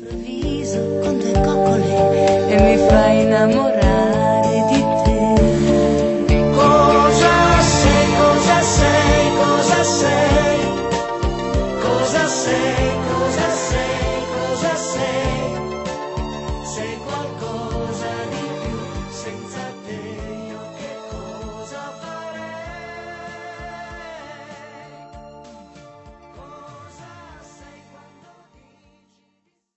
Viso con due coccole e mi fai innamorare di te. Cosa sei, cosa sei, cosa sei? Cosa sei, cosa sei, cosa sei?